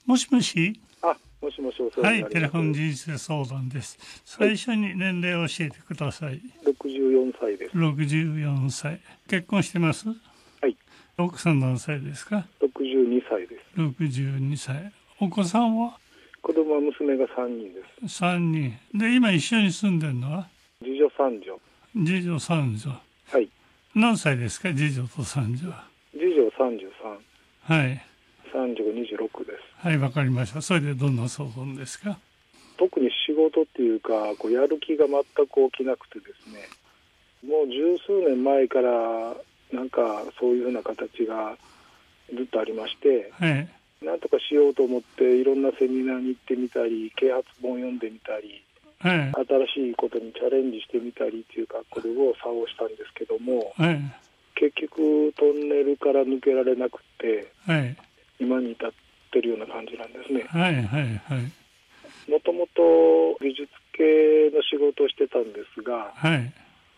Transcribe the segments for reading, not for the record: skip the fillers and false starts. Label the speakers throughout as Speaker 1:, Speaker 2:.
Speaker 1: もしもし。
Speaker 2: もしもし、お世話になります。
Speaker 1: テレフォン人生相談です。最初に年齢を教えてください。
Speaker 2: 64歳です。
Speaker 1: 64歳。結婚してます？
Speaker 2: はい。
Speaker 1: 奥さん何歳ですか
Speaker 2: 62歳です。
Speaker 1: 62歳。お子さんは？
Speaker 2: 子供は娘が3人です。
Speaker 1: 3人。で、今一緒に住んでるのは？
Speaker 2: 次女三女。
Speaker 1: 次女三女。
Speaker 2: はい。
Speaker 1: 何歳ですか、次女と三女は？
Speaker 2: 次女33。
Speaker 1: はい。
Speaker 2: 三女が26です。
Speaker 1: はい、わかりました。それでどんな相談ですか？
Speaker 2: 特に仕事っていうか、やる気が全く起きなくてですね、もう十数年前からなんかそういうふうな形がずっとありまして、
Speaker 1: はい。
Speaker 2: なんとかしようと思っていろんなセミナーに行ってみたり、啓発本読んでみたり、
Speaker 1: はい。
Speaker 2: 新しいことにチャレンジしてみたりっていう格好で右往左往したんですけども、
Speaker 1: はい。
Speaker 2: 結局トンネルから抜けられなくて、
Speaker 1: はい。
Speaker 2: 今に至ってるような感じなんですね。
Speaker 1: はい。はい。はい。
Speaker 2: もともと美術系の仕事をしてたんですが、
Speaker 1: はい。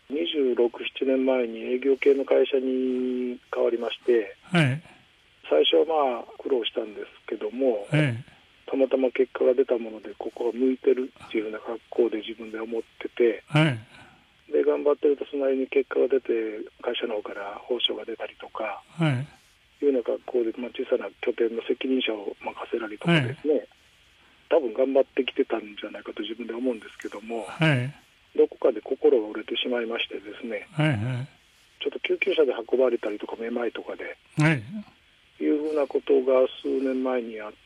Speaker 2: 26、7年前に営業系の会社に変わりまして、
Speaker 1: はい。
Speaker 2: 最初は苦労したんですけども、
Speaker 1: はい。
Speaker 2: たまたま結果が出たものでここが向いてるっていうような格好で自分で思ってて、
Speaker 1: はい。
Speaker 2: で頑張ってるとそのなりに結果が出て会社の方から報奨が出たりとか
Speaker 1: はい。
Speaker 2: いうような格好で、小さな拠点の責任者を任せられとかですね、多分頑張ってきてたんじゃないかと自分で思うんですけども、
Speaker 1: はい。
Speaker 2: どこかで心が折れてしまいましてですね、
Speaker 1: はい。はい。
Speaker 2: ちょっと救急車で運ばれたりとかめまいとかで
Speaker 1: はい。
Speaker 2: いうふうなことが数年前にあって、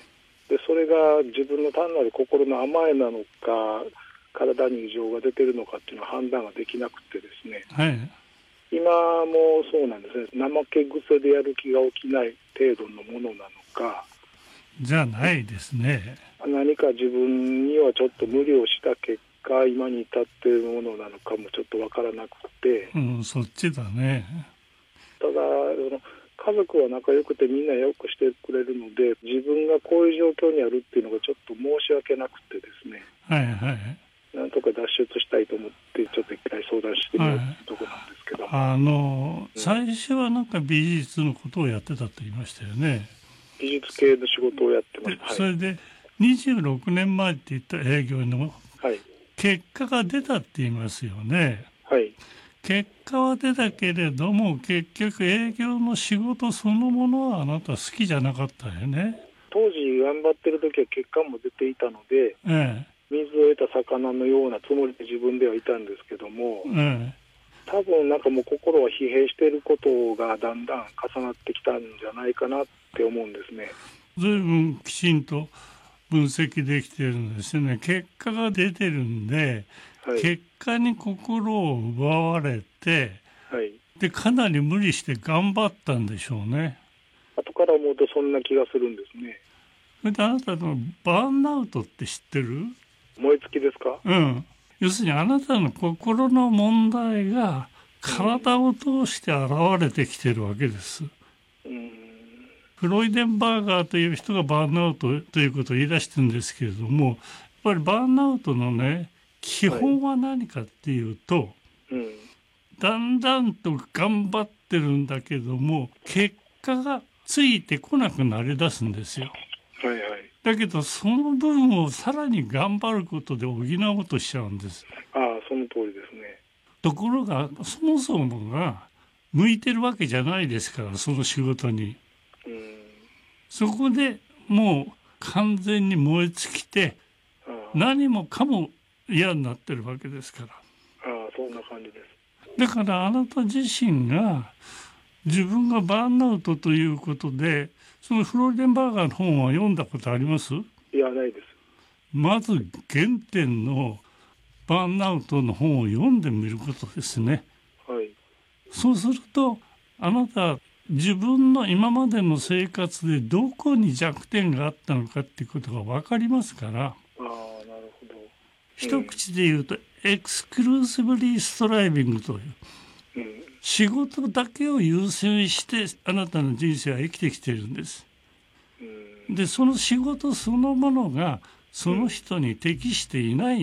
Speaker 2: でそれが自分の単なる心の甘えなのか体に異常が出てるのかっていうのは判断ができなくてですね、
Speaker 1: はい。
Speaker 2: 今もそうなんですね。怠け癖でやる気が起きない程度のものなのか、
Speaker 1: じゃないですね。
Speaker 2: 何か自分にはちょっと無理をした結果今に至っているものなのかもちょっとわからなくて、
Speaker 1: そっちだね。
Speaker 2: ただ家族は仲良くてみんなよくしてくれるので、自分がこういう状況にあるっていうのがちょっと申し訳なくてですね、
Speaker 1: はい。はい。
Speaker 2: なんとか脱出したいと思ってちょっと一回相談してみようってとこなんですけども、
Speaker 1: 最初はなんか美術のことをやってたと言いましたよね。
Speaker 2: 美術系の仕事をやってました。はい、
Speaker 1: それで26年前って言った営業の
Speaker 2: はい、
Speaker 1: 結果が出たって言いますよね。
Speaker 2: はい、
Speaker 1: 結果は出たけれども結局営業の仕事そのものはあなた好きじゃなかったよね。
Speaker 2: 当時頑張ってる時は結果も出ていたので、
Speaker 1: え
Speaker 2: 水を得た魚のようなつもりで自分ではいたんですけども、
Speaker 1: え。
Speaker 2: 多分なんかもう心は疲弊していることがだんだん重なってきたんじゃないかなって思うんですね。
Speaker 1: 随分きちんと分析できてるんですよね。結果が出てるんで、
Speaker 2: はい、
Speaker 1: 結果に心を奪われて、
Speaker 2: はい、
Speaker 1: でかなり無理して頑張ったんでしょうね。
Speaker 2: 後から思うとそんな気がするんですね。
Speaker 1: それであなたのバーンアウトって知ってる？
Speaker 2: 燃え尽きですか？
Speaker 1: 要するにあなたの心の問題が体を通して現れてきてるわけです。フロイデンバーガーという人がバーンアウトということを言い出してるんですけれども、やっぱりバーンアウトのね、基本は何かっていうと、だんだんと頑張ってるんだけども、結果がついてこなくなりだすんですよ。
Speaker 2: はいはい。
Speaker 1: だけどその分をさらに頑張ることで補おうとしちゃうんです。
Speaker 2: ああ、その通りですね。
Speaker 1: ところがそもそもが向いてるわけじゃないですから、その仕事に。そこでもう完全に燃え尽きて何もかも嫌になってるわけですから。
Speaker 2: そんな感じです。
Speaker 1: だからあなた自身が自分がバーンアウトということで、そのフロイデンバーガーの本は読んだことあります？
Speaker 2: いや、ないです。
Speaker 1: まず原点のバーンアウトの本を読んでみることですね。
Speaker 2: はい。
Speaker 1: そうするとあなた自分の今までの生活でどこに弱点があったのかっていうことが分かりますから。
Speaker 2: なるほど。
Speaker 1: 一口で言うとエクスクルーシブリーストライビングという、仕事だけを優先してあなたの人生は生きてきているんです。でその仕事そのものがその人に適していない、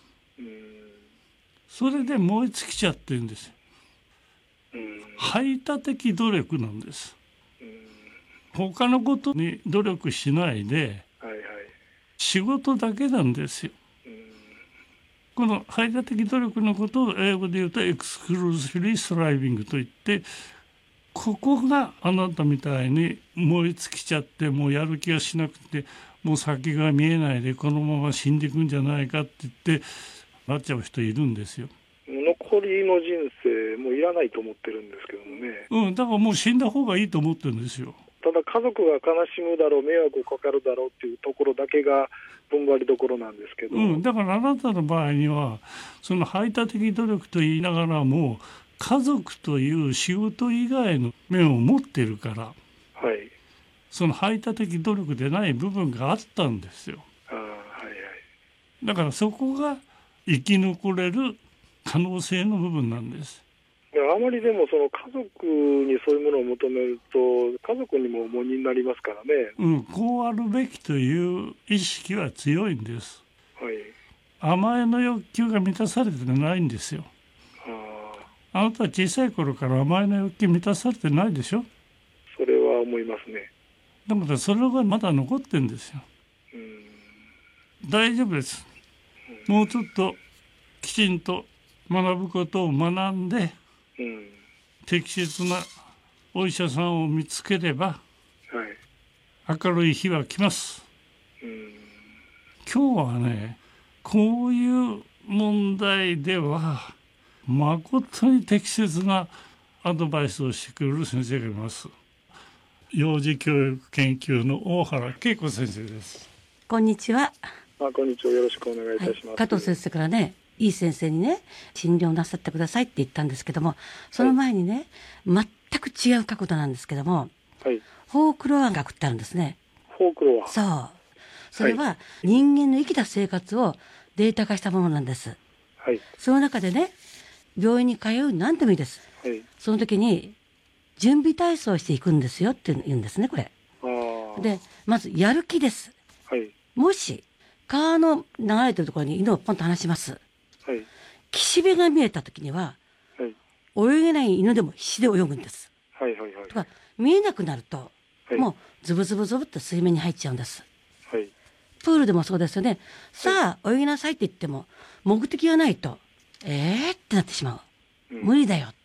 Speaker 1: それで燃え尽きちゃってるんです。排他的努力なんです。 他のことに努力しないで、
Speaker 2: はいはい、
Speaker 1: 仕事だけなんですよ。この排他的努力のことを英語で言うとエクスクルーシブリーストライビングといって、ここがあなたみたいに燃え尽きちゃって、もうやる気がしなくて、もう先が見えないでこのまま死んでいくんじゃないかって言ってなっちゃう人いるんですよ。
Speaker 2: 残りの人生もういらないと思ってるんですけどもね。
Speaker 1: だからもう死んだ方がいいと思ってるんですよ。
Speaker 2: ただ家族が悲しむだろう、迷惑をかかるだろうっていうところだけが踏ん張りどころなんですけど、
Speaker 1: だからあなたの場合にはその排他的努力と言いながらも家族という仕事以外の面を持ってるから、
Speaker 2: はい、
Speaker 1: その排他的努力でない部分があったんですよ。
Speaker 2: はいはい、
Speaker 1: だからそこが生き残れる可能性の部分なんです。
Speaker 2: あまりでもその家族にそういうものを求めると家族にも重荷になりますからね。
Speaker 1: こうあるべきという意識は強いんです。
Speaker 2: はい、
Speaker 1: 甘えの欲求が満たされてないんですよ。あなたは小さい頃から甘えの欲求満たされてないでしょ。
Speaker 2: それは思いますね。
Speaker 1: だからそれがまだ残ってるんですよ。大丈夫です。もうちょっときちんと学ぶことを学んで、適切なお医者さんを見つければ、明るい日は来ます。今日はね、こういう問題では誠に適切なアドバイスをしてくれる先生がいます。幼児教育研究の大原恵子先生です。
Speaker 3: こんにちは。
Speaker 2: こんにちは。よろしくお願いいたします。
Speaker 3: 加藤先生からね、いい先生にね診療なさってくださいって言ったんですけども、その前にね、全く違う角度なんですけども、フォークロア学ってあるんですね。
Speaker 2: フォークロア。
Speaker 3: そう。それは人間の生きた生活をデータ化したものなんです。その中でね、病院に通う何でもいいです。その時に準備体操をしていくんですよって言うんですね、これ。で、まずやる気です。もし川の流れてるところに犬をポンと離します。岸辺が見えた時には、泳げない犬でも必死で泳ぐんです。とか見えなくなると、もうズブズブズブって水面に入っちゃうんです。プールでもそうですよね。さあ泳ぎなさいって言っても目的がないとってなってしまう。無理だよって。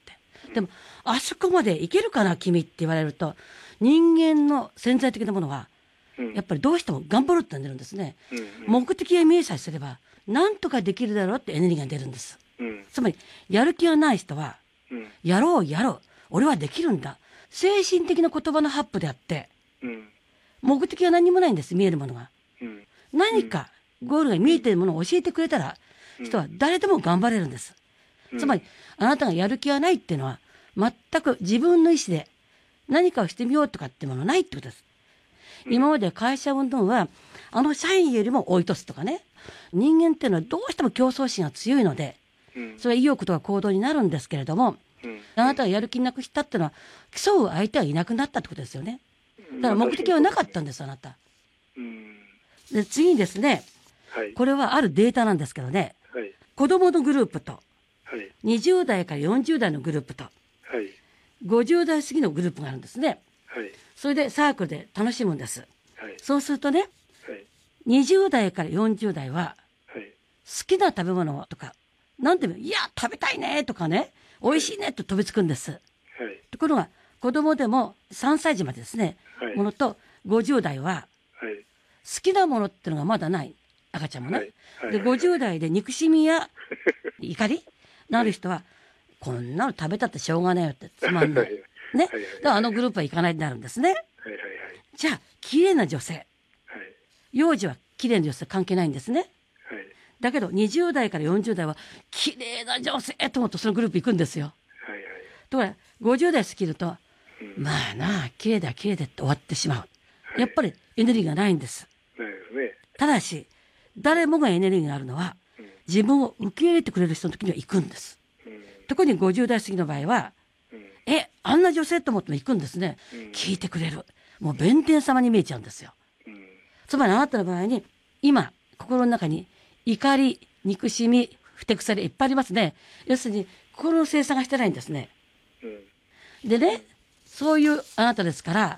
Speaker 3: でもあそこまでいけるかな君って言われると、人間の潜在的なものはやっぱりどうしても頑張ろうって出るんですね。目的が見えさえすればなんとかできるだろうってエネルギーが出るんです。つまりやる気がない人は、やろうやろう、俺はできるんだ、精神的な言葉のハップであって、目的は何もないんです。見えるものが、何かゴールが見えているものを教えてくれたら、人は誰でも頑張れるんです。つまりあなたがやる気がないっていうのは全く自分の意思で何かをしてみようとかっていうものはないってことです。今まで会社運動は社員よりも追い越すとかね、人間っていうのはどうしても競争心が強いので、それは意欲とか行動になるんですけれども、あなたがやる気なくしたっていうのは競う相手はいなくなったってことですよね。だから目的はなかったんです、あなた。で次にですね、これはあるデータなんですけどね、子供のグループと、20代から40代のグループと、50代過ぎのグループがあるんですね。それでサークルで楽しむんです。そうするとね、20代から40代は好きな食べ物とか何でもいや食べたいねとかね、美味しいねと飛びつくんです。ところが子供でも3歳児までですね、ものと50代は好きなものっていうのがまだない、赤ちゃんもね。で50代で憎しみや怒りのある人は、こんなの食べたってしょうがないよってつまんないね。だからあのグループは行かないになるんですね。じゃあ綺麗な女性、幼児は綺麗な女性関係ないんですね。だけど20代から40代は綺麗な女性と思ってそのグループ行くんですよ。ところが50代過ぎると、まあなあ綺麗だ綺麗だって終わってしまう。やっぱりエネルギーがないんです。ただし誰もがエネルギーがあるのは、自分を受け入れてくれる人の時には行くんです。特に50代過ぎの場合は、あんな女性と思っても行くんですね。聞いてくれる、もう弁天様に見えちゃうんですよ。つまりあなたの場合に今心の中に怒り、憎しみ、ふてくされいっぱいありますね。要するに心の清算がしてないんですね。でね、そういうあなたですから、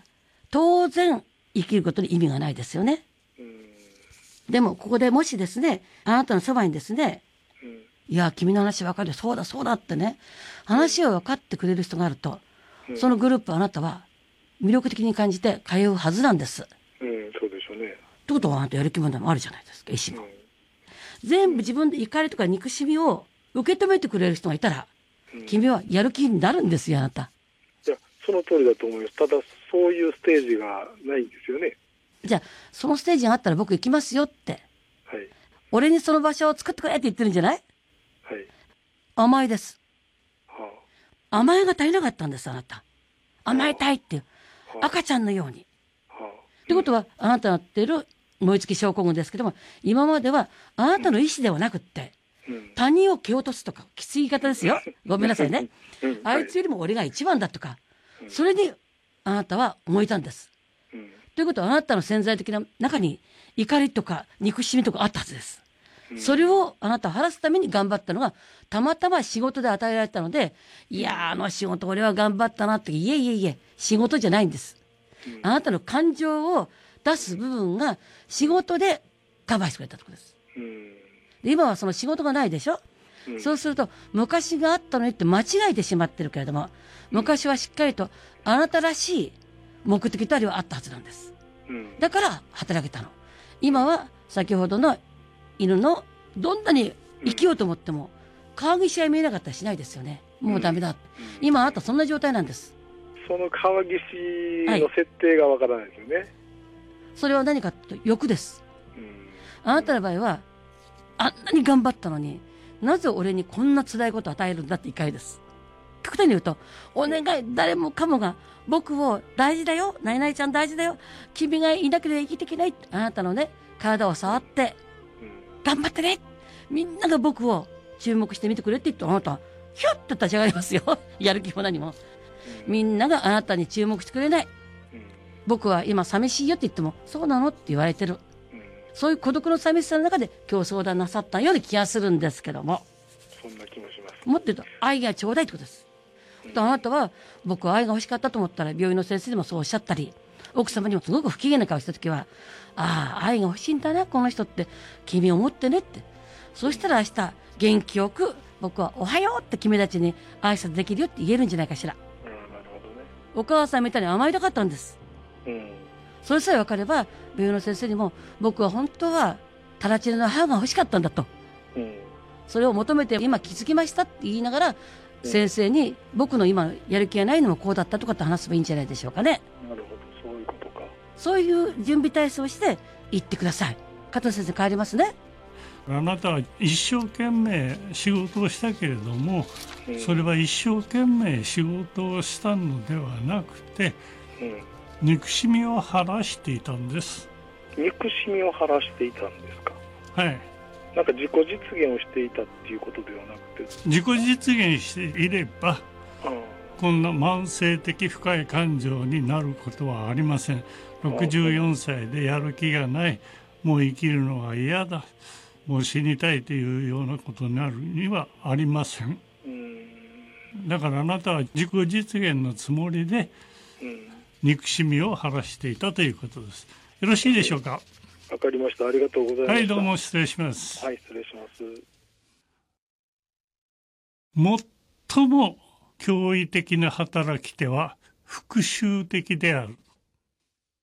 Speaker 3: 当然生きることに意味がないですよね。でもここでもしですね、あなたのそばにですね、いや君の話分かるよ、そうだそうだってね、話を分かってくれる人があると、そのグループあなたは魅力的に感じて通うはずなんです。
Speaker 2: そうでしょうね。
Speaker 3: ってことはあなたやる気もあるじゃないですか、意志も。全部自分で怒りとか憎しみを受け止めてくれる人がいたら、君はやる気になるんですよ、あなた。
Speaker 2: いや、その通りだと思います。ただそういうステージがないんですよね。
Speaker 3: じゃあそのステージがあったら僕行きますよって、
Speaker 2: はい、
Speaker 3: 俺にその場所を作ってくれって言ってるんじゃない？
Speaker 2: はい、
Speaker 3: 甘えです、甘えが足りなかったんです、あなた。甘えたいっていう、赤ちゃんのように。ってことはあなたがやっている燃え尽き症候群ですけども、今まではあなたの意思ではなくって、他人を蹴落とすとか、きつい言い方ですよ。ごめんなさいね。あいつよりも俺が一番だとか、それにあなたは思えたんです。ということはあなたの潜在的な中に怒りとか憎しみとかあったはずです。それをあなたを晴らすために頑張ったのが、たまたま仕事で与えられたので、いやあの仕事俺は頑張ったなって、いえいえいえ、仕事じゃないんです。あなたの感情を出す部分が仕事でカバーしてくれたところです。で今はその仕事がないでしょ。そうすると昔があったのにって間違えてしまってるけれども、昔はしっかりとあなたらしい目的とありはあったはずなんです。だから働けたの。今は先ほどの犬のどんなに生きようと思っても川岸は見えなかったりしないですよね。もうダメだ、今あなたそんな状態なんです。
Speaker 2: その川岸の設定がわからないですよね。
Speaker 3: それは何かというと欲です。あなたの場合はあんなに頑張ったのになぜ俺にこんな辛いことを与えるんだって怒りです。極端に言うと、お願い、誰もかもが僕を大事だよ、ナイナイちゃん大事だよ、君がいなければ生きていけない、あなたのね体を触って頑張ってね、みんなが僕を注目して見てくれって言って、あなたヒュッと立ち上がりますよ。やる気も何も。みんながあなたに注目してくれない、僕は今寂しいよって言ってもそうなのって言われてる、そういう孤独の寂しさの中で今日相談なさったような気がするんですけども、
Speaker 2: そんな気もします。
Speaker 3: もっと言うと愛がちょうだいってことです。あなたは僕は愛が欲しかったと思ったら、病院の先生でもそうおっしゃったり、奥様にもすごく不機嫌な顔した時は、ああ愛が欲しいんだなこの人って君思ってねって、そしたら明日元気よく僕はおはようって君たちに挨拶できるよって言えるんじゃないかしら。
Speaker 2: なるほどね。
Speaker 3: お母さんみたいに甘えたかったんです。それさえ分かれば病院の先生にも僕は本当はタラチネの母が欲しかったんだと、それを求めて今気づきましたって言いながら、先生に僕の今やる気がないのもこうだったとかって話せばいいんじゃないでしょうかね。
Speaker 2: なるほど、そういうことか。
Speaker 3: そういう準備体操をして行ってください。加藤先生帰りますね。
Speaker 1: あなたは一生懸命仕事をしたけれども、それは一生懸命仕事をしたのではなくて、憎しみを晴らしていたんです。
Speaker 2: 憎しみを晴らしていたんですか。
Speaker 1: はい。
Speaker 2: なんか自己実現をしていたっていうことではなくて、
Speaker 1: 自己実現していれば、こんな慢性的不快感情になることはありません。64歳でやる気がない、もう生きるのが嫌だ、もう死にたいというようなことになるにはありません。だからあなたは自己実現のつもりで憎しみを晴らしていたということです。よろしいでしょうか。
Speaker 2: わかりました。ありがとうございました。
Speaker 1: はい、どうも失礼します。
Speaker 2: はい、失礼します。
Speaker 1: 最も驚異的な働き手は復讐的である。